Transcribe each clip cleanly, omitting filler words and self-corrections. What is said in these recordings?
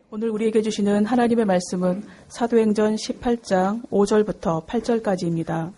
오늘 우리에게 주시는 하나님의 말씀은 사도행전 18장 5절부터 8절까지입니다.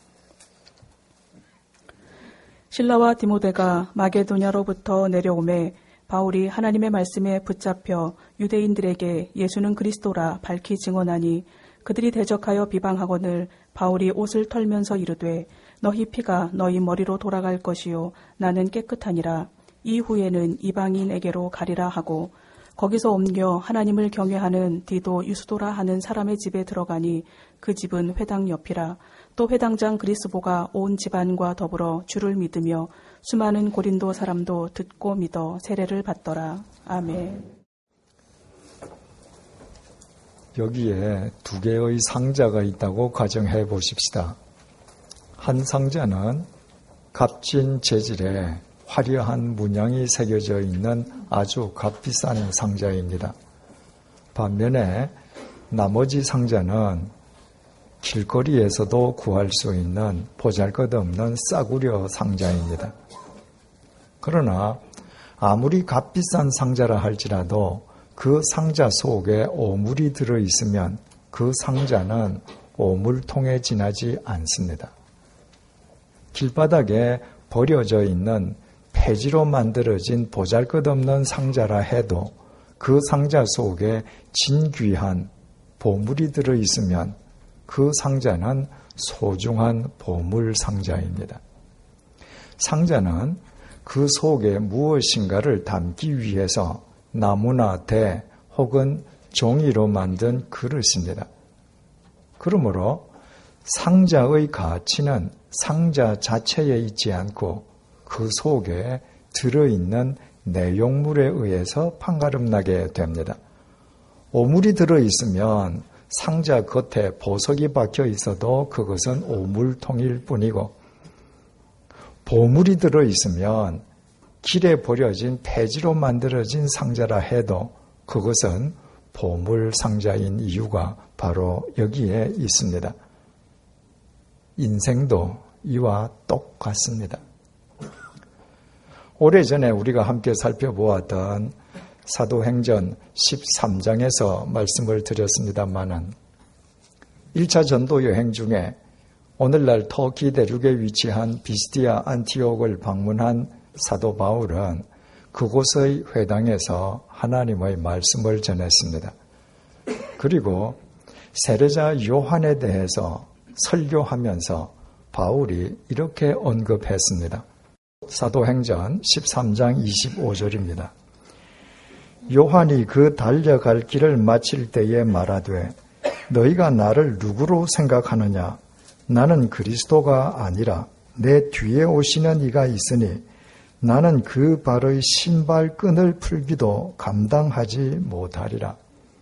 실라와 디모데가 마게도냐로부터 내려오매 바울이 하나님의 말씀에 붙잡혀 유대인들에게 예수는 그리스도라 밝히 증언하니 그들이 대적하여 비방하거늘 바울이 옷을 털면서 이르되 너희 피가 너희 머리로 돌아갈 것이요 나는 깨끗하니라. 이후에는 이방인에게로 가리라 하고 거기서 옮겨 하나님을 경외하는 디도 유스도라 하는 사람의 집에 들어가니 그 집은 회당 옆이라. 또 회당장 그리스보가 온 집안과 더불어 주를 믿으며 수많은 고린도 사람도 듣고 믿어 세례를 받더라. 아멘. 여기에 두 개의 상자가 있다고 가정해 보십시다. 한 상자는 값진 재질의 화려한 문양이 새겨져 있는 아주 값비싼 상자입니다. 반면에 나머지 상자는 길거리에서도 구할 수 있는 보잘것없는 싸구려 상자입니다. 그러나 아무리 값비싼 상자라 할지라도 그 상자 속에 오물이 들어있으면 그 상자는 오물통에 지나지 않습니다. 길바닥에 버려져 있는 폐지로 만들어진 보잘것없는 상자라 해도 그 상자 속에 진귀한 보물이 들어있으면 그 상자는 소중한 보물 상자입니다. 상자는 그 속에 무엇인가를 담기 위해서 나무나 대 혹은 종이로 만든 그릇입니다. 그러므로 상자의 가치는 상자 자체에 있지 않고 그 속에 들어있는 내용물에 의해서 판가름나게 됩니다. 오물이 들어있으면 상자 겉에 보석이 박혀 있어도 그것은 오물통일 뿐이고, 보물이 들어있으면 길에 버려진 폐지로 만들어진 상자라 해도 그것은 보물 상자인 이유가 바로 여기에 있습니다. 인생도 이와 똑같습니다. 오래전에 우리가 함께 살펴보았던 사도행전 13장에서 말씀을 드렸습니다마는 1차 전도 여행 중에 오늘날 터키 대륙에 위치한 비스디아 안티옥을 방문한 사도 바울은 그곳의 회당에서 하나님의 말씀을 전했습니다. 그리고 세례자 요한에 대해서 설교하면서 바울이 이렇게 언급했습니다. 사도행전 13장 25절입니다. 요한이 그 달려갈 길을 마칠 때에 말하되 너희가 나를 누구로 생각하느냐? 나는 그리스도가 아니라 내 뒤에 오시는 이가 있으니 나는 그 발의 신발끈을 풀기도 감당하지 못하리라.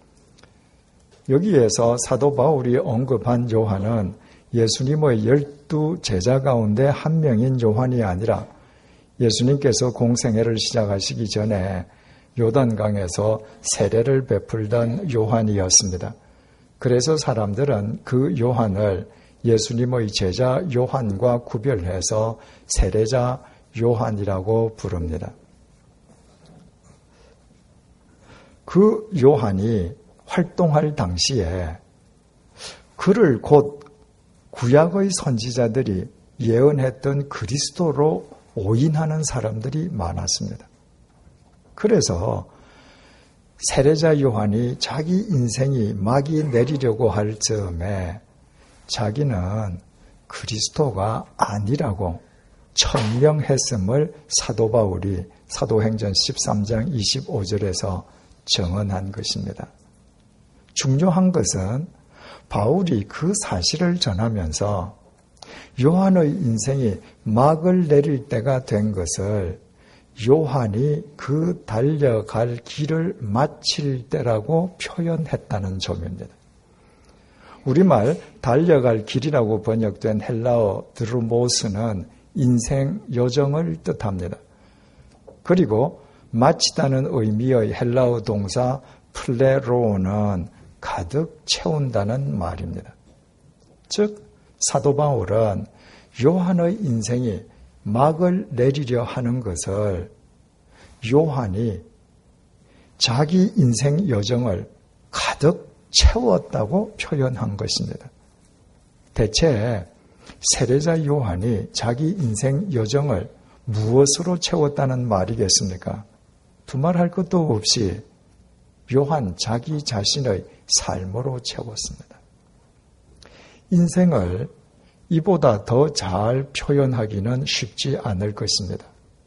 여기에서 사도 바울이 언급한 요한은 예수님의 12 제자 가운데 한 명인 요한이 아니라 예수님께서 공생애를 시작하시기 전에 요단강에서 세례를 베풀던 요한이었습니다. 그래서 사람들은 그 요한을 예수님의 제자 요한과 구별해서 세례자 요한이라고 부릅니다. 그 요한이 활동할 당시에 그를 곧 구약의 선지자들이 예언했던 그리스도로 오인하는 사람들이 많았습니다. 그래서 세례자 요한이 자기 인생이 막이 내리려고 할 즈음에 자기는 그리스도가 아니라고 천명했음을 사도 바울이 사도행전 13장 25절에서 정언한 것입니다. 중요한 것은 바울이 그 사실을 전하면서 요한의 인생이 막을 내릴 때가 된 것을 요한이 그 달려갈 길을 마칠 때라고 표현했다는 점입니다. 우리말 달려갈 길이라고 번역된 헬라어 드루모스는 인생 여정을 뜻합니다. 그리고 마치다는 의미의 헬라어 동사 플레로는 가득 채운다는 말입니다. 즉 사도 바울은 요한의 인생이 막을 내리려 하는 것을 요한이 자기 인생 여정을 가득 채웠다고 표현한 것입니다. 대체 세례자 요한이 자기 인생 여정을 무엇으로 채웠다는 말이겠습니까? 두말할 것도 없이 요한 자기 자신의 삶으로 채웠습니다. 인생을 이보다 더 잘 표현하기는 쉽지 않을 것입니다.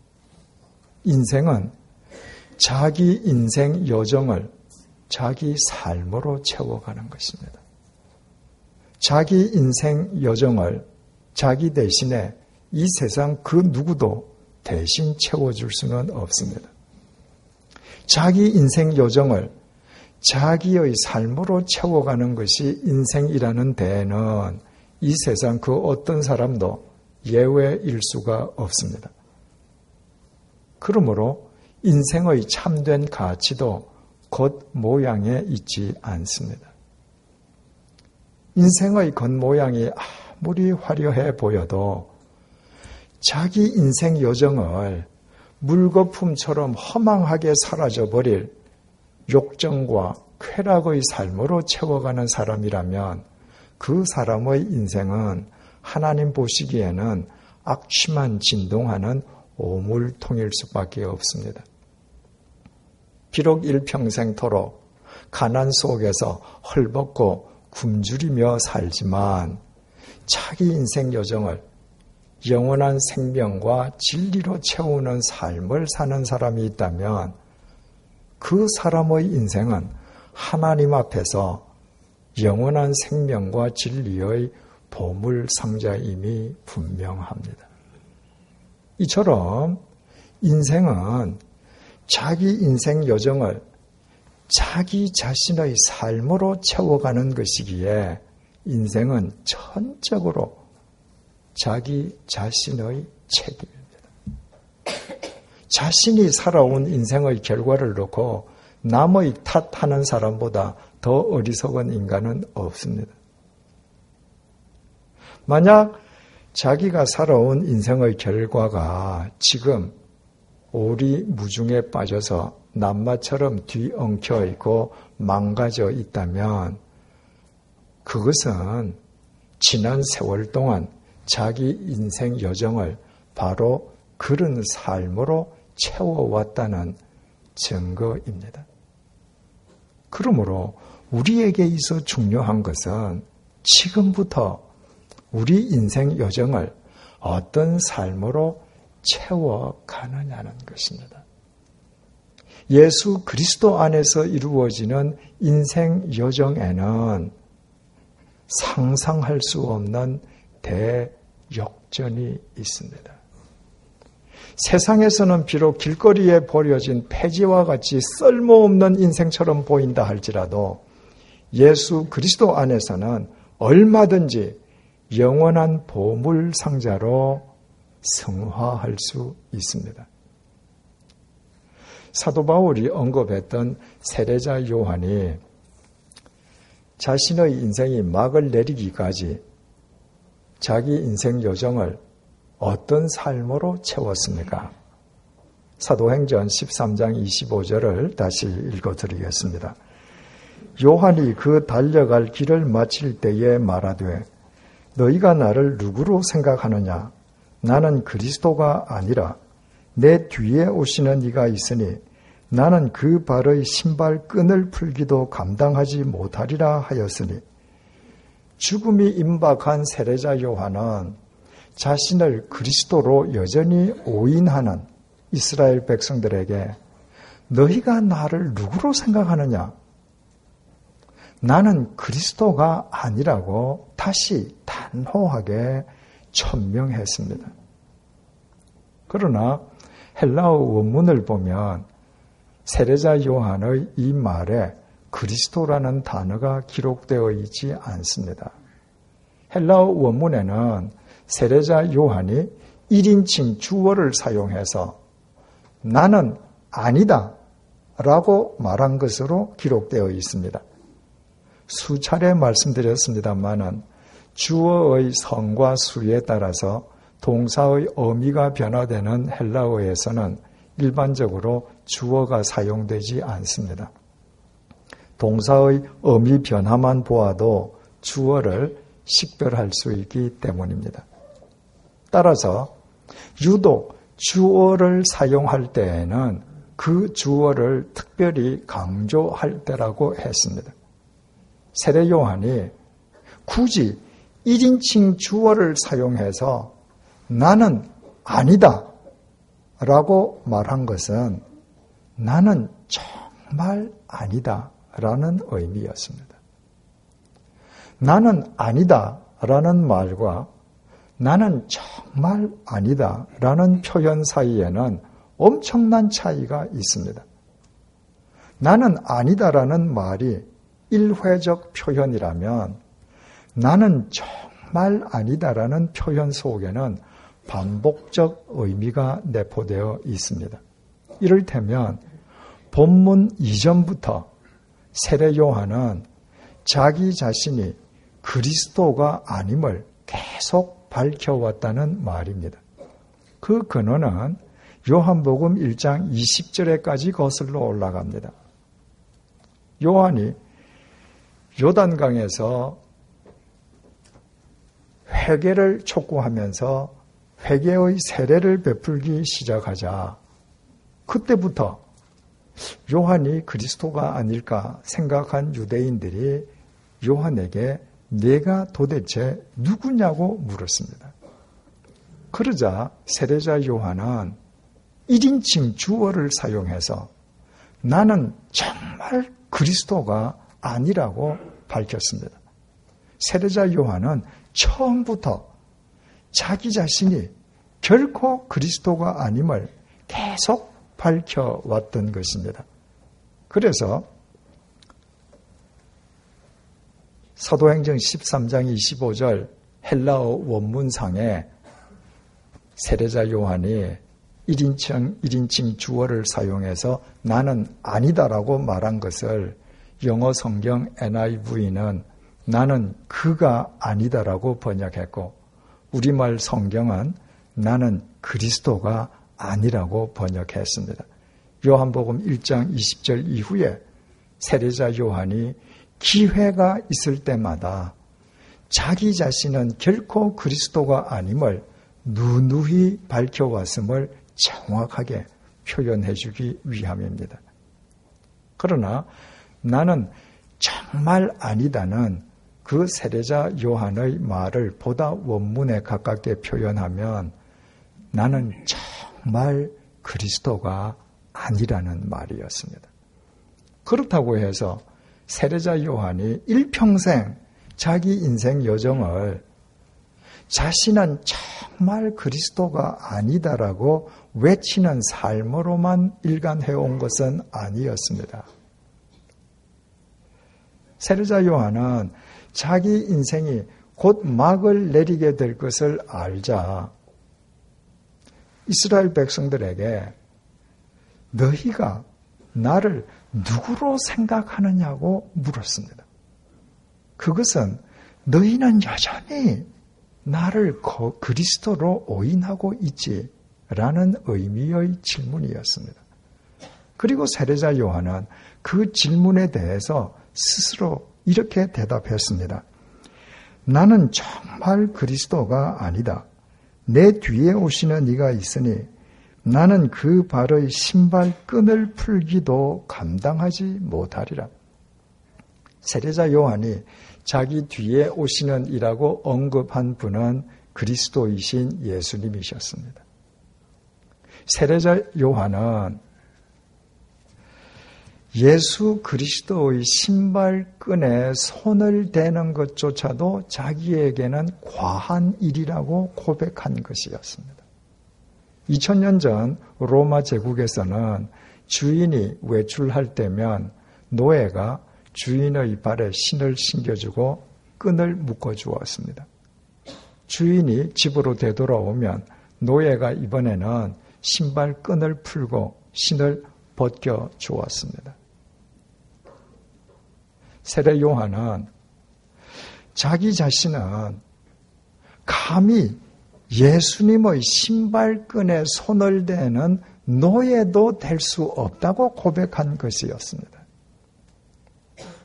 인생은 자기 인생 여정을 자기 삶으로 채워가는 것입니다. 자기 인생 여정을 자기 대신에 이 세상 그 누구도 대신 채워줄 수는 없습니다. 자기 인생 여정을 자기의 삶으로 채워가는 것이 인생이라는 데에는 이 세상 그 어떤 사람도 예외일 수가 없습니다. 그러므로 인생의 참된 가치도 겉모양에 있지 않습니다. 인생의 겉모양이 아무리 화려해 보여도 자기 인생 여정을 물거품처럼 허망하게 사라져버릴 욕정과 쾌락의 삶으로 채워가는 사람이라면 그 사람의 인생은 하나님 보시기에는 악취만 진동하는 오물통일 수밖에 없습니다. 비록 일평생토록 가난 속에서 헐벗고 굶주리며 살지만 자기 인생 여정을 영원한 생명과 진리로 채우는 삶을 사는 사람이 있다면 그 사람의 인생은 하나님 앞에서 영원한 생명과 진리의 보물 상자임이 분명합니다. 이처럼 인생은 자기 인생 여정을 자기 자신의 삶으로 채워가는 것이기에 인생은 전적으로 자기 자신의 책임입니다. 자신이 살아온 인생의 결과를 놓고 남의 탓하는 사람보다 더 어리석은 인간은 없습니다. 만약 자기가 살아온 인생의 결과가 지금 오리무중에 빠져서 낱마처럼 뒤엉켜 있고 망가져 있다면 그것은 지난 세월 동안 자기 인생 여정을 바로 그런 삶으로 채워왔다는 증거입니다. 그러므로 우리에게 있어 중요한 것은 지금부터 우리 인생 여정을 어떤 삶으로 채워가느냐는 것입니다. 예수 그리스도 안에서 이루어지는 인생 여정에는 상상할 수 없는 대역전이 있습니다. 세상에서는 비록 길거리에 버려진 폐지와 같이 쓸모없는 인생처럼 보인다 할지라도 예수 그리스도 안에서는 얼마든지 영원한 보물 상자로 승화할 수 있습니다. 사도 바울이 언급했던 세례자 요한이 자신의 인생이 막을 내리기까지 자기 인생 여정을 어떤 삶으로 채웠습니까? 사도행전 13장 25절을 다시 읽어드리겠습니다. 요한이 그 달려갈 길을 마칠 때에 말하되 너희가 나를 누구로 생각하느냐? 나는 그리스도가 아니라 내 뒤에 오시는 이가 있으니 나는 그 발의 신발 끈을 풀기도 감당하지 못하리라 하였으니 죽음이 임박한 세례자 요한은 자신을 그리스도로 여전히 오인하는 이스라엘 백성들에게 너희가 나를 누구로 생각하느냐? 나는 그리스도가 아니라고 다시 단호하게 천명했습니다. 그러나 헬라어 원문을 보면 세례자 요한의 이 말에 그리스도라는 단어가 기록되어 있지 않습니다. 헬라어 원문에는 세례자 요한이 1인칭 주어를 사용해서 나는 아니다 라고 말한 것으로 기록되어 있습니다. 수차례 말씀드렸습니다마는 주어의 성과 수에 따라서 동사의 의미가 변화되는 헬라어에서는 일반적으로 주어가 사용되지 않습니다. 동사의 의미 변화만 보아도 주어를 식별할 수 있기 때문입니다. 따라서 유독 주어를 사용할 때에는 그 주어를 특별히 강조할 때라고 했습니다. 세례 요한이 굳이 1인칭 주어를 사용해서 나는 아니다 라고 말한 것은 나는 정말 아니다 라는 의미였습니다. 나는 아니다 라는 말과 나는 정말 아니다 라는 표현 사이에는 엄청난 차이가 있습니다. 나는 아니다라는 말이 일회적 표현이라면 나는 정말 아니다라는 표현 속에는 반복적 의미가 내포되어 있습니다. 이를테면 본문 이전부터 세례 요한은 자기 자신이 그리스도가 아님을 계속 밝혀왔다는 말입니다. 그 근원은 요한복음 1장 20절에까지 거슬러 올라갑니다. 요한이 요단강에서 회개를 촉구하면서 회개의 세례를 베풀기 시작하자 그때부터 요한이 그리스도가 아닐까 생각한 유대인들이 요한에게 내가 도대체 누구냐고 물었습니다. 그러자 세례자 요한은 1인칭 주어를 사용해서 나는 정말 그리스도가 아니라고 밝혔습니다. 세례자 요한은 처음부터 자기 자신이 결코 그리스도가 아님을 계속 밝혀왔던 것입니다. 그래서 사도행전 13장 25절 헬라어 원문상에 세례자 요한이 1인칭 주어를 사용해서 나는 아니다라고 말한 것을 영어 성경 NIV는 나는 그가 아니다라고 번역했고 우리말 성경은 나는 그리스도가 아니라고 번역했습니다. 요한복음 1장 20절 이후에 세례자 요한이 기회가 있을 때마다 자기 자신은 결코 그리스도가 아님을 누누이 밝혀왔음을 정확하게 표현해 주기 위함입니다. 그러나 나는 정말 아니다는 그 세례자 요한의 말을 보다 원문에 가깝게 표현하면 나는 정말 그리스도가 아니라는 말이었습니다. 그렇다고 해서 세례자 요한이 일평생 자기 인생 여정을 자신은 정말 그리스도가 아니다라고 외치는 삶으로만 일관해온 것은 아니었습니다. 세례자 요한은 자기 인생이 곧 막을 내리게 될 것을 알자 이스라엘 백성들에게 너희가 나를 누구로 생각하느냐고 물었습니다. 그것은 너희는 여전히 나를 그리스도로 오인하고 있지라는 의미의 질문이었습니다. 그리고 세례자 요한은 그 질문에 대해서 스스로 이렇게 대답했습니다. 나는 정말 그리스도가 아니다. 내 뒤에 오시는 이가 있으니 나는 그 발의 신발끈을 풀기도 감당하지 못하리라. 세례자 요한이 자기 뒤에 오시는 이라고 언급한 분은 그리스도이신 예수님이셨습니다. 세례자 요한은 예수 그리스도의 신발끈에 손을 대는 것조차도 자기에게는 과한 일이라고 고백한 것이었습니다. 2000년 전 로마 제국에서는 주인이 외출할 때면 노예가 주인의 발에 신을 신겨주고 끈을 묶어주었습니다. 주인이 집으로 되돌아오면 노예가 이번에는 신발끈을 풀고 신을 벗겨주었습니다. 세례 요한은 자기 자신은 감히 예수님의 신발끈에 손을 대는 노예도 될 수 없다고 고백한 것이었습니다.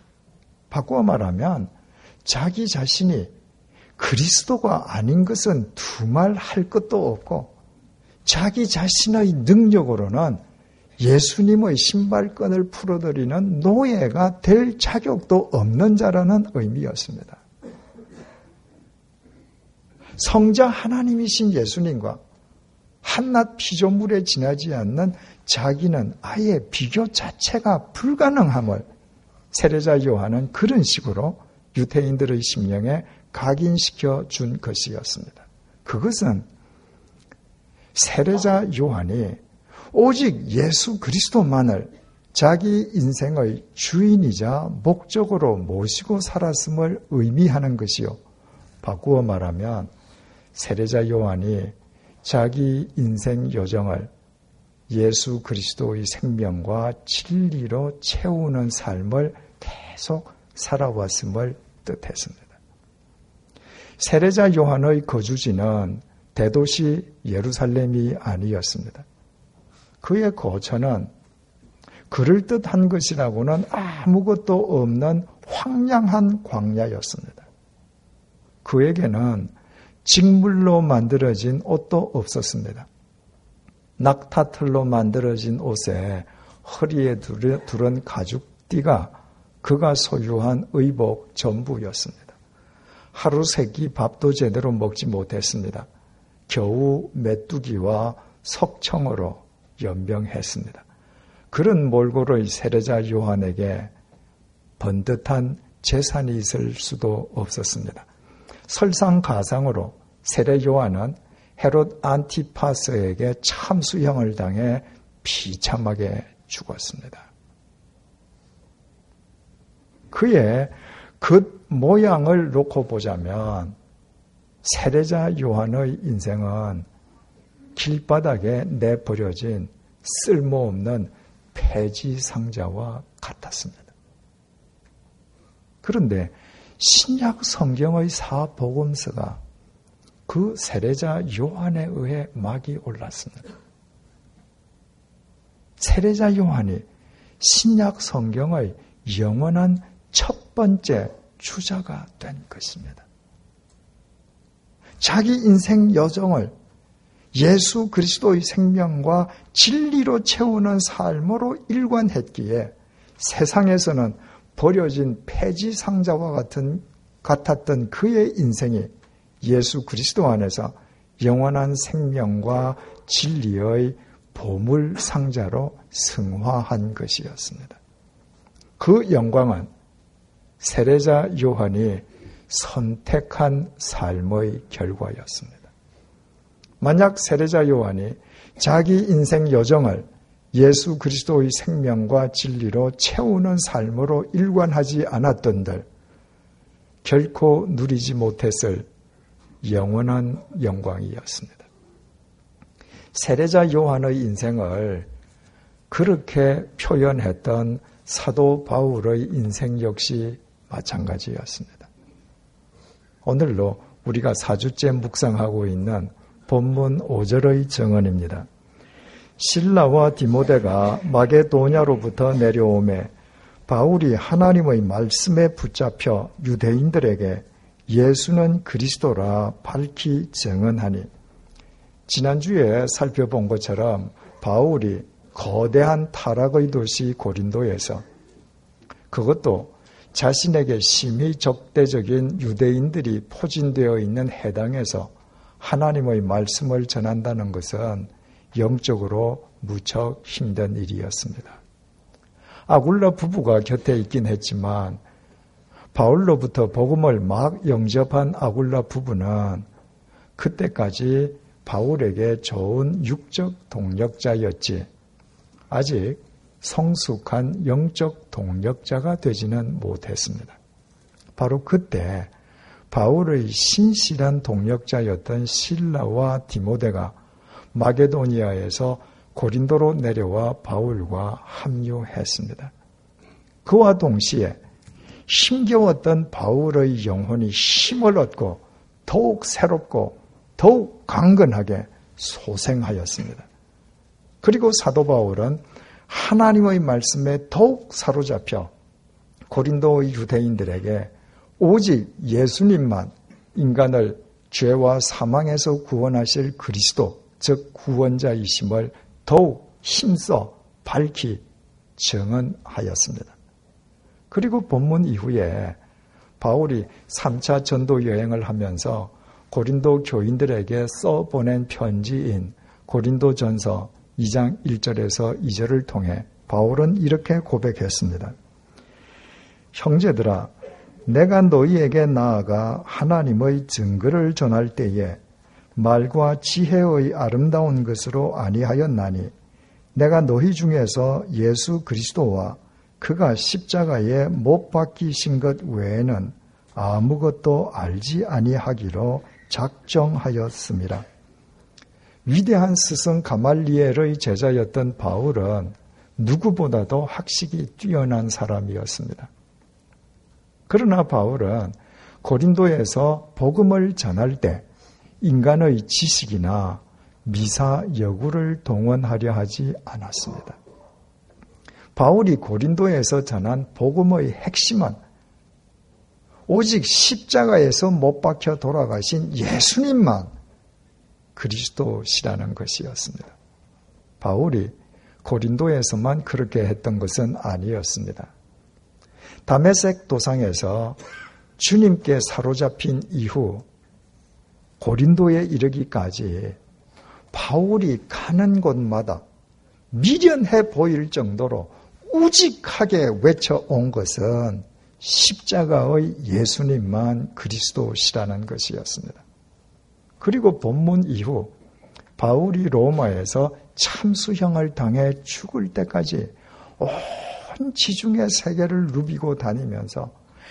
바꾸어 말하면 자기 자신이 그리스도가 아닌 것은 두말 할 것도 없고 자기 자신의 능력으로는 예수님의 신발끈을 풀어드리는 노예가 될 자격도 없는 자라는 의미였습니다. 성자 하나님이신 예수님과 한낱 피조물에 지나지 않는 자기는 아예 비교 자체가 불가능함을 세례자 요한은 그런 식으로 유대인들의 심령에 각인시켜 준 것이었습니다. 그것은 세례자 요한이 오직 예수 그리스도만을 자기 인생의 주인이자 목적으로 모시고 살았음을 의미하는 것이요. 바꾸어 말하면 세례자 요한이 자기 인생 여정을 예수 그리스도의 생명과 진리로 채우는 삶을 계속 살아왔음을 뜻했습니다. 세례자 요한의 거주지는 대도시 예루살렘이 아니었습니다. 그의 거처는 그럴듯한 것이라고는 아무것도 없는 황량한 광야였습니다. 그에게는 직물로 만들어진 옷도 없었습니다. 낙타털로 만들어진 옷에 허리에 두른 가죽띠가 그가 소유한 의복 전부였습니다. 하루 세끼 밥도 제대로 먹지 못했습니다. 겨우 메뚜기와 석청으로 연병했습니다. 그런 몰골의 세례자 요한에게 번듯한 재산이 있을 수도 없었습니다. 설상가상으로 세례 요한은 헤롯 안티파스에게 참수형을 당해 비참하게 죽었습니다. 그의 그 모양을 놓고 보자면 세례자 요한의 인생은 길바닥에 내버려진 쓸모없는 폐지 상자와 같았습니다. 그런데 신약 성경의 사복음서가 그 세례자 요한에 의해 막이 올랐습니다. 세례자 요한이 신약 성경의 영원한 첫 번째 주자가 된 것입니다. 자기 인생 여정을 예수 그리스도의 생명과 진리로 채우는 삶으로 일관했기에 세상에서는 버려진 폐지 상자와 같았던 그의 인생이 예수 그리스도 안에서 영원한 생명과 진리의 보물 상자로 승화한 것이었습니다. 그 영광은 세례자 요한이 선택한 삶의 결과였습니다. 만약 세례자 요한이 자기 인생 여정을 예수 그리스도의 생명과 진리로 채우는 삶으로 일관하지 않았던들 결코 누리지 못했을 영원한 영광이었습니다. 세례자 요한의 인생을 그렇게 표현했던 사도 바울의 인생 역시 마찬가지였습니다. 오늘로 우리가 4주째 묵상하고 있는 본문 5절의 정언입니다. 실라와 디모데가 마게도냐로부터 내려오매 바울이 하나님의 말씀에 붙잡혀 유대인들에게 예수는 그리스도라 밝히 증언하니, 지난주에 살펴본 것처럼 바울이 거대한 타락의 도시 고린도에서, 그것도 자신에게 심히 적대적인 유대인들이 포진되어 있는 해당에서 하나님의 말씀을 전한다는 것은 영적으로 무척 힘든 일이었습니다. 아굴라 부부가 곁에 있긴 했지만 바울로부터 복음을 막 영접한 아굴라 부부는 그때까지 바울에게 좋은 육적 동력자였지 아직 성숙한 영적 동력자가 되지는 못했습니다. 바로 그때 바울의 신실한 동력자였던 실라와 디모데가 마게도니아에서 고린도로 내려와 바울과 합류했습니다. 그와 동시에 힘겨웠던 바울의 영혼이 힘을 얻고 더욱 새롭고 더욱 강건하게 소생하였습니다. 그리고 사도 바울은 하나님의 말씀에 더욱 사로잡혀 고린도 유대인들에게 오직 예수님만 인간을 죄와 사망에서 구원하실 그리스도, 즉 구원자이심을 더욱 힘써 밝히 증언하였습니다. 그리고 본문 이후에 바울이 3차 전도 여행을 하면서 고린도 교인들에게 써보낸 편지인 고린도전서 2장 1절에서 2절을 통해 바울은 이렇게 고백했습니다. 형제들아, 내가 너희에게 나아가 하나님의 증거를 전할 때에 말과 지혜의 아름다운 것으로 아니하였나니 내가 너희 중에서 예수 그리스도와 그가 십자가에 못 박히신 것 외에는 아무것도 알지 아니하기로 작정하였습니다. 위대한 스승 가말리엘의 제자였던 바울은 누구보다도 학식이 뛰어난 사람이었습니다. 그러나 바울은 고린도에서 복음을 전할 때 인간의 지식이나 미사여구를 동원하려 하지 않았습니다. 바울이 고린도에서 전한 복음의 핵심은 오직 십자가에서 못 박혀 돌아가신 예수님만 그리스도시라는 것이었습니다. 바울이 고린도에서만 그렇게 했던 것은 아니었습니다. 다메섹 도상에서 주님께 사로잡힌 이후 고린도에 이르기까지 바울이 가는 곳마다 미련해 보일 정도로 우직하게 외쳐온 것은 십자가의 예수님만 그리스도시라는 것이었습니다. 그리고 본문 이후 바울이 로마에서 참수형을 당해 죽을 때까지 온 지중해 세계를 누비고 다니면서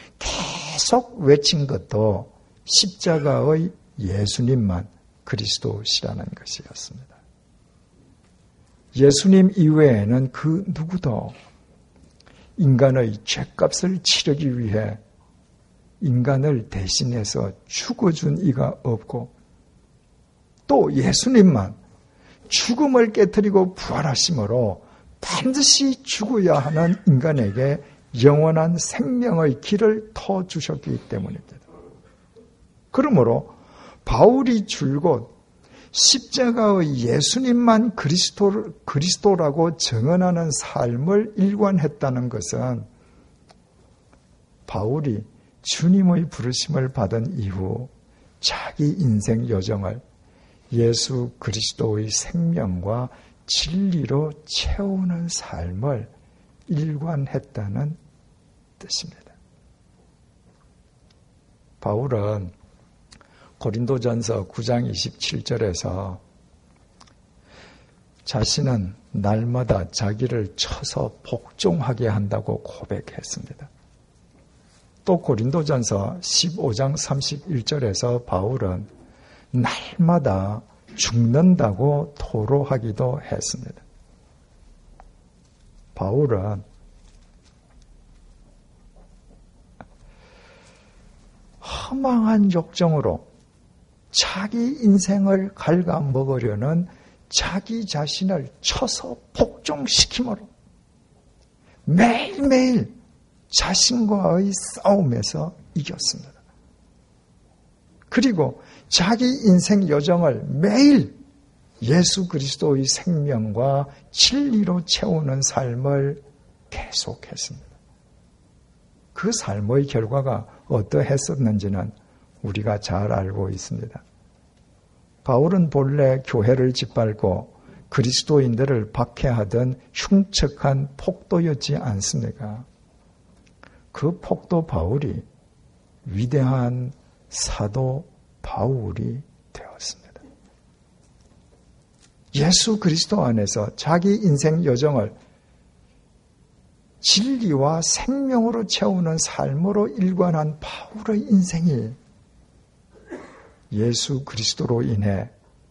계속 외친 것도 십자가의 예수님만 그리스도시라는 것이었습니다. 예수님 이외에는 그 누구도 인간의 죄값을 치르기 위해 인간을 대신해서 죽어준 이가 없고 또 예수님만 죽음을 깨뜨리고 부활하심으로 반드시 죽어야 하는 인간에게 영원한 생명의 길을 터주셨기 때문입니다. 그러므로 바울이 줄곧 십자가의 예수님만 그리스도라고 증언하는 삶을 일관했다는 것은 바울이 주님의 부르심을 받은 이후 자기 인생 여정을 예수 그리스도의 생명과 진리로 채우는 삶을 일관했다는 뜻입니다. 바울은 고린도전서 9장 27절에서 자신은 날마다 자기를 쳐서 복종하게 한다고 고백했습니다. 또 고린도전서 15장 31절에서 바울은 날마다 죽는다고 토로하기도 했습니다. 바울은 허망한 욕정으로 자기 인생을 갉아먹으려는 자기 자신을 쳐서 복종시키므로 매일매일 자신과의 싸움에서 이겼습니다. 그리고 자기 인생 여정을 매일 예수 그리스도의 생명과 진리로 채우는 삶을 계속했습니다. 그 삶의 결과가 어떠했었는지는 우리가 잘 알고 있습니다. 바울은 본래 교회를 짓밟고 그리스도인들을 박해하던 흉측한 폭도였지 않습니까? 그 폭도 바울이 위대한 사도 바울이 되었습니다. 예수 그리스도 안에서 자기 인생 여정을 진리와 생명으로 채우는 삶으로 일관한 바울의 인생이 예수 그리스도로 인해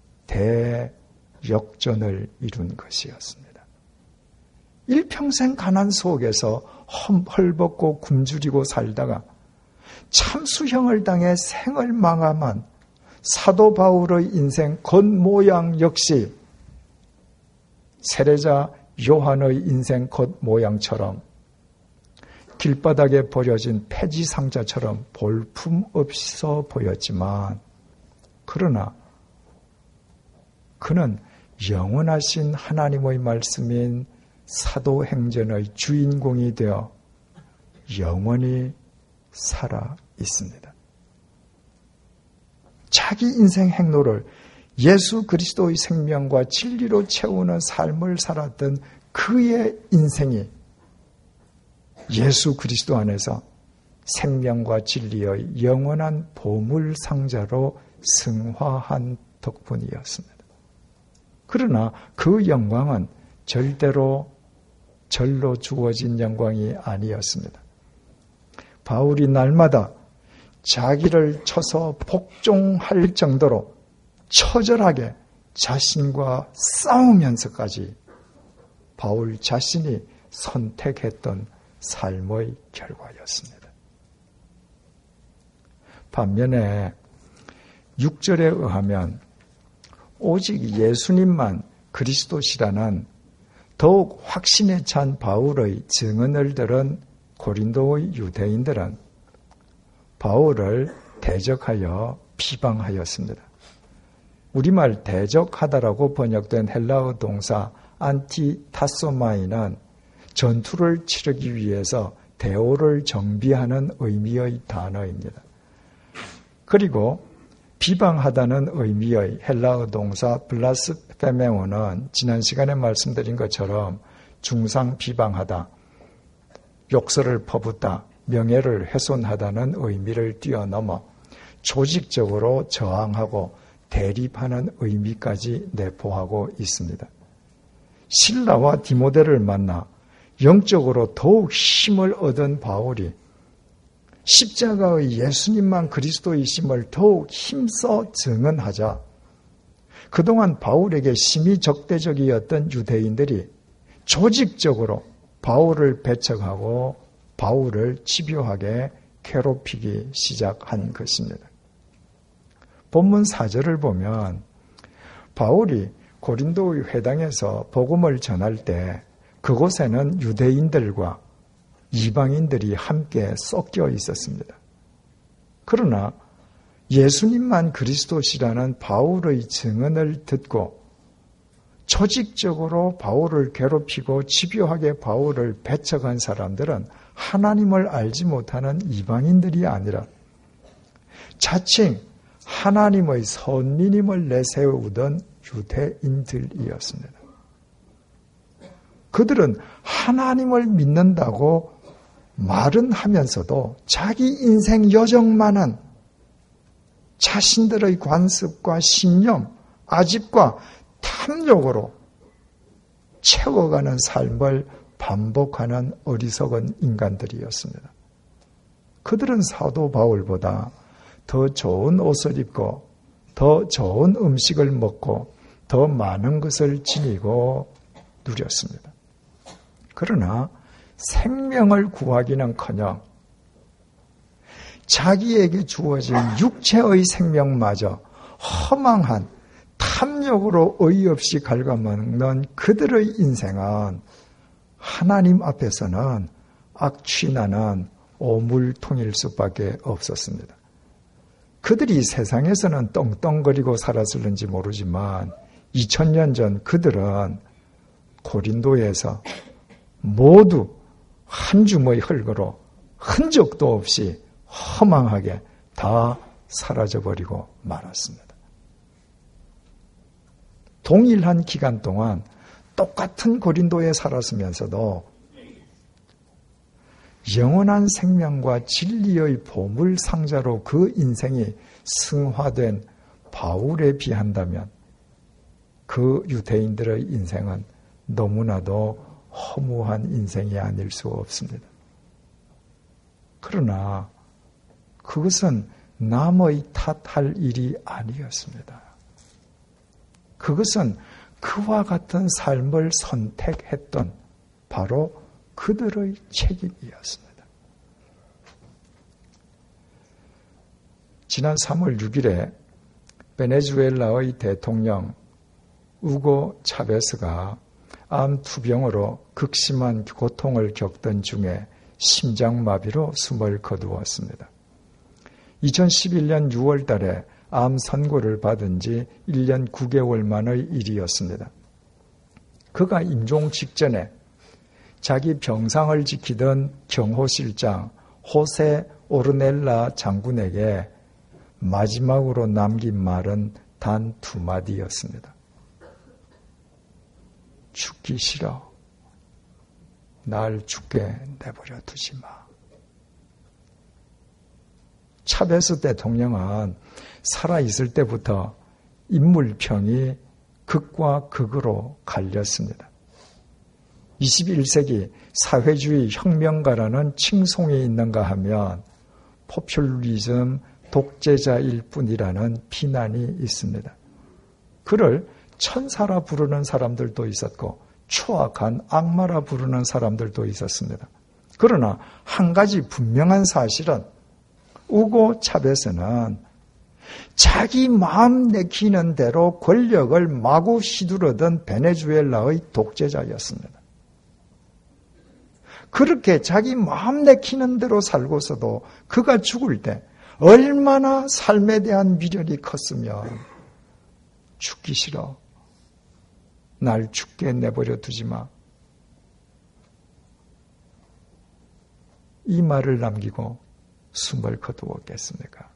대역전을 이룬 것이었습니다. 일평생 가난 속에서 헐벗고 굶주리고 살다가 참수형을 당해 생을 망함한 사도 바울의 인생 겉모양 역시 세례자 요한의 인생 겉모양처럼 길바닥에 버려진 폐지 상자처럼 볼품없어 보였지만 그러나 그는 영원하신 하나님의 말씀인 사도행전의 주인공이 되어 영원히 살아 있습니다. 자기 인생 행로를 예수 그리스도의 생명과 진리로 채우는 삶을 살았던 그의 인생이 예수 그리스도 안에서 생명과 진리의 영원한 보물상자로 승화한 덕분이었습니다. 그러나 그 영광은 절대로 절로 주어진 영광이 아니었습니다. 바울이 날마다 자기를 쳐서 복종할 정도로 처절하게 자신과 싸우면서까지 바울 자신이 선택했던 삶의 결과였습니다. 반면에 6절에 의하면 오직 예수님만 그리스도시라는 더욱 확신에 찬 바울의 증언을 들은 고린도의 유대인들은 바울을 대적하여 비방하였습니다. 우리말 대적하다라고 번역된 헬라어 동사 안티타소마이는 전투를 치르기 위해서 대오를 정비하는 의미의 단어입니다. 그리고 비방하다는 의미의 헬라어 동사 블라스페메오는 지난 시간에 말씀드린 것처럼 중상 비방하다, 욕설을 퍼붓다, 명예를 훼손하다는 의미를 뛰어넘어 조직적으로 저항하고 대립하는 의미까지 내포하고 있습니다. 실라와 디모데를 만나 영적으로 더욱 힘을 얻은 바울이 십자가의 예수님만 그리스도이심을 더욱 힘써 증언하자 그동안 바울에게 심히 적대적이었던 유대인들이 조직적으로 바울을 배척하고 바울을 집요하게 괴롭히기 시작한 것입니다. 본문 4절을 보면 바울이 고린도의 회당에서 복음을 전할 때 그곳에는 유대인들과 이방인들이 함께 섞여 있었습니다. 그러나 예수님만 그리스도시라는 바울의 증언을 듣고 조직적으로 바울을 괴롭히고 집요하게 바울을 배척한 사람들은 하나님을 알지 못하는 이방인들이 아니라 자칭 하나님의 선민임을 내세우던 유대인들이었습니다. 그들은 하나님을 믿는다고 말은 하면서도 자기 인생 여정만은 자신들의 관습과 신념, 아집과 탐욕으로 채워가는 삶을 반복하는 어리석은 인간들이었습니다. 그들은 사도 바울보다 더 좋은 옷을 입고 더 좋은 음식을 먹고 더 많은 것을 지니고 누렸습니다. 그러나 생명을 구하기는커녕 자기에게 주어진 육체의 생명마저 허망한 탐욕으로 어이없이 갉아먹는 그들의 인생은 하나님 앞에서는 악취나는 오물통일 수밖에 없었습니다. 그들이 세상에서는 떵떵거리고 살았을는지 모르지만 2000년 전 그들은 고린도에서 모두 한 줌의 흙으로 흔적도 없이 허망하게 다 사라져버리고 말았습니다. 동일한 기간 동안 똑같은 고린도에 살았으면서도 영원한 생명과 진리의 보물 상자로 그 인생이 승화된 바울에 비한다면 그 유대인들의 인생은 너무나도 허무한 인생이 아닐 수 없습니다. 그러나 그것은 남의 탓할 일이 아니었습니다. 그것은 그와 같은 삶을 선택했던 바로 그들의 책임이었습니다. 지난 3월 6일에 베네수엘라의 대통령 우고 차베스가 암 투병으로 극심한 고통을 겪던 중에 심장마비로 숨을 거두었습니다. 2011년 6월 달에 암 선고를 받은 지 1년 9개월 만의 일이었습니다. 그가 임종 직전에 자기 병상을 지키던 경호실장 호세 오르넬라 장군에게 마지막으로 남긴 말은 단 2마디였습니다. 죽기 싫어. 날 죽게 내버려 두지 마. 차베스 대통령은 살아있을 때부터 인물평이 극과 극으로 갈렸습니다. 21세기 사회주의 혁명가라는 칭송이 있는가 하면 포퓰리즘 독재자일 뿐이라는 비난이 있습니다. 그를 천사라 부르는 사람들도 있었고 추악한 악마라 부르는 사람들도 있었습니다. 그러나 한 가지 분명한 사실은 우고 차베스는 자기 마음 내키는 대로 권력을 마구 휘두르던 베네수엘라의 독재자였습니다. 그렇게 자기 마음 내키는 대로 살고서도 그가 죽을 때 얼마나 삶에 대한 미련이 컸으면 죽기 싫어. 날 죽게 내버려 두지 마. 이 말을 남기고 숨을 거두었겠습니까?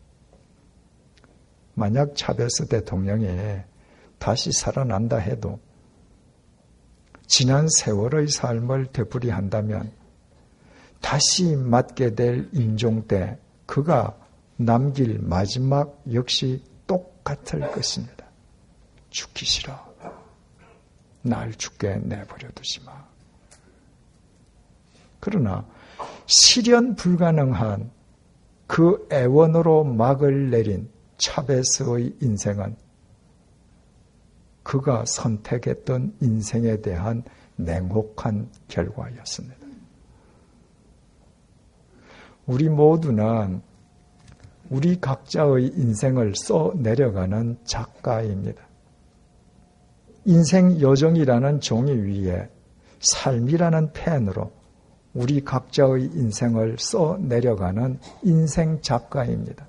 만약 차베스 대통령이 다시 살아난다 해도 지난 세월의 삶을 되풀이한다면 다시 맞게 될 임종 때 그가 남길 마지막 역시 똑같을 것입니다. 죽기 싫어. 날 죽게 내버려 두지 마. 그러나 실현 불가능한 그 애원으로 막을 내린 차베스의 인생은 그가 선택했던 인생에 대한 냉혹한 결과였습니다. 우리 모두는 우리 각자의 인생을 써내려가는 작가입니다. 인생 여정이라는 종이 위에 삶이라는 펜으로 우리 각자의 인생을 써내려가는 인생 작가입니다.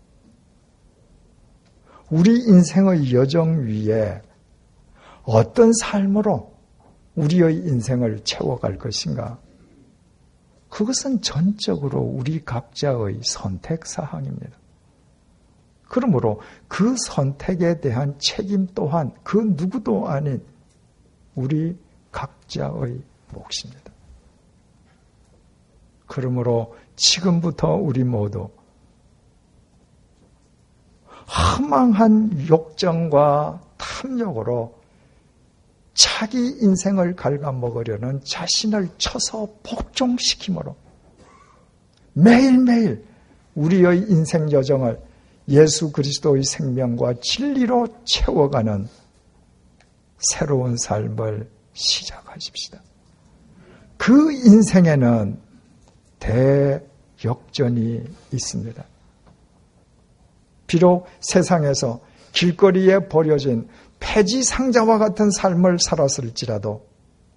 우리 인생의 여정 위에 어떤 삶으로 우리의 인생을 채워갈 것인가? 그것은 전적으로 우리 각자의 선택사항입니다. 그러므로 그 선택에 대한 책임 또한 그 누구도 아닌 우리 각자의 몫입니다. 그러므로 지금부터 우리 모두 허망한 욕정과 탐욕으로 자기 인생을 갉아먹으려는 자신을 쳐서 복종시킴으로 매일매일 우리의 인생 여정을 예수 그리스도의 생명과 진리로 채워가는 새로운 삶을 시작하십시다. 그 인생에는 대역전이 있습니다. 비록 세상에서 길거리에 버려진 폐지 상자와 같은 삶을 살았을지라도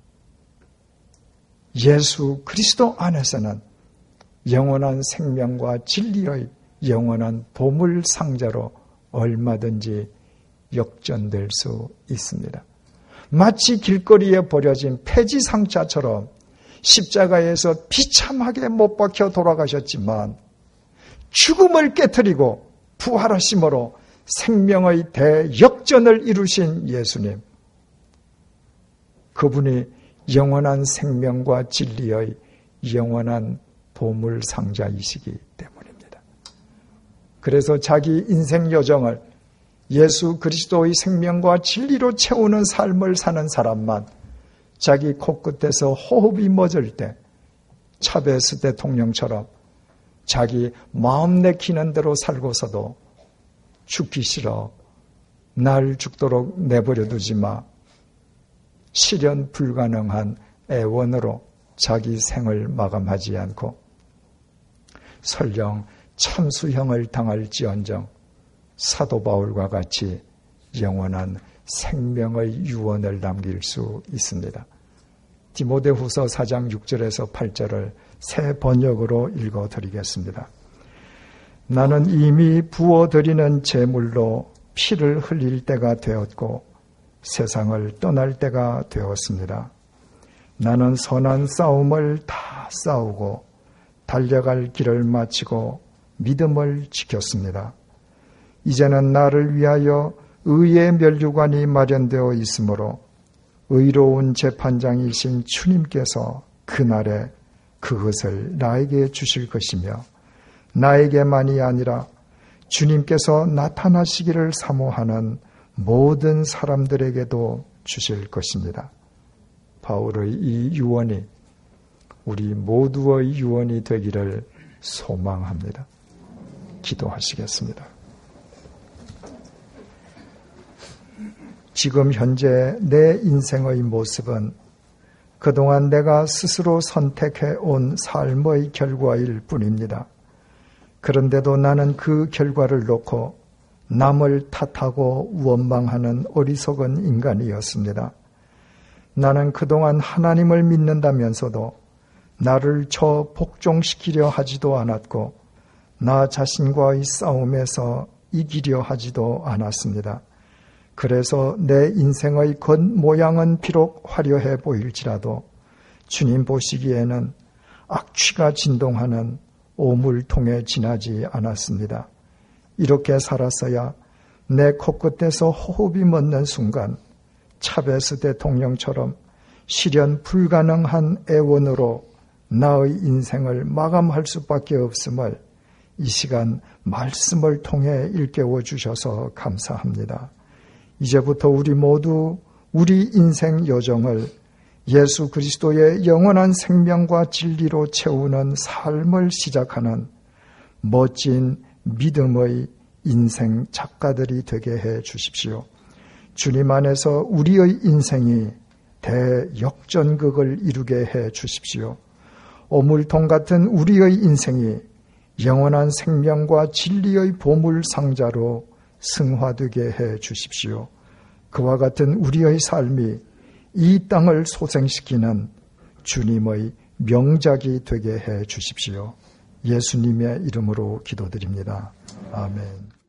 예수 그리스도 안에서는 영원한 생명과 진리의 영원한 보물 상자로 얼마든지 역전될 수 있습니다. 마치 길거리에 버려진 폐지 상자처럼 십자가에서 비참하게 못 박혀 돌아가셨지만 죽음을 깨트리고 부활하심으로 생명의 대역전을 이루신 예수님, 그분이 영원한 생명과 진리의 영원한 보물 상자이시기 때문입니다. 그래서 자기 인생 여정을 예수 그리스도의 생명과 진리로 채우는 삶을 사는 사람만 자기 코끝에서 호흡이 멎을 때 차베스 대통령처럼 자기 마음 내키는 대로 살고서도 죽기 싫어. 날 죽도록 내버려 두지 마. 실현 불가능한 애원으로 자기 생을 마감하지 않고 설령 참수형을 당할지언정 사도 바울과 같이 영원한 생명의 유언을 남길 수 있습니다. 디모데후서 4장 6절에서 8절을 새 번역으로 읽어드리겠습니다. 나는 이미 부어드리는 제물로 피를 흘릴 때가 되었고 세상을 떠날 때가 되었습니다. 나는 선한 싸움을 다 싸우고 달려갈 길을 마치고 믿음을 지켰습니다. 이제는 나를 위하여 의의 면류관이 마련되어 있으므로 의로운 재판장이신 주님께서 그날에 그것을 나에게 주실 것이며 나에게만이 아니라 주님께서 나타나시기를 사모하는 모든 사람들에게도 주실 것입니다. 바울의 이 유언이 우리 모두의 유언이 되기를 소망합니다. 기도하시겠습니다. 지금 현재 내 인생의 모습은 그동안 내가 스스로 선택해 온 삶의 결과일 뿐입니다. 그런데도 나는 그 결과를 놓고 남을 탓하고 원망하는 어리석은 인간이었습니다. 나는 그동안 하나님을 믿는다면서도 나를 저 복종시키려 하지도 않았고 나 자신과의 싸움에서 이기려 하지도 않았습니다. 그래서 내 인생의 겉모양은 비록 화려해 보일지라도 주님 보시기에는 악취가 진동하는 오물통에 지나지 않았습니다. 이렇게 살았어야 내 코끝에서 호흡이 멎는 순간 차베스 대통령처럼 실현 불가능한 애원으로 나의 인생을 마감할 수밖에 없음을 이 시간 말씀을 통해 일깨워 주셔서 감사합니다. 이제부터 우리 모두 우리 인생 여정을 예수 그리스도의 영원한 생명과 진리로 채우는 삶을 시작하는 멋진 믿음의 인생 작가들이 되게 해 주십시오. 주님 안에서 우리의 인생이 대역전극을 이루게 해 주십시오. 오물통 같은 우리의 인생이 영원한 생명과 진리의 보물 상자로 승화되게 해 주십시오. 그와 같은 우리의 삶이 이 땅을 소생시키는 주님의 명작이 되게 해 주십시오. 예수님의 이름으로 기도드립니다. 아멘.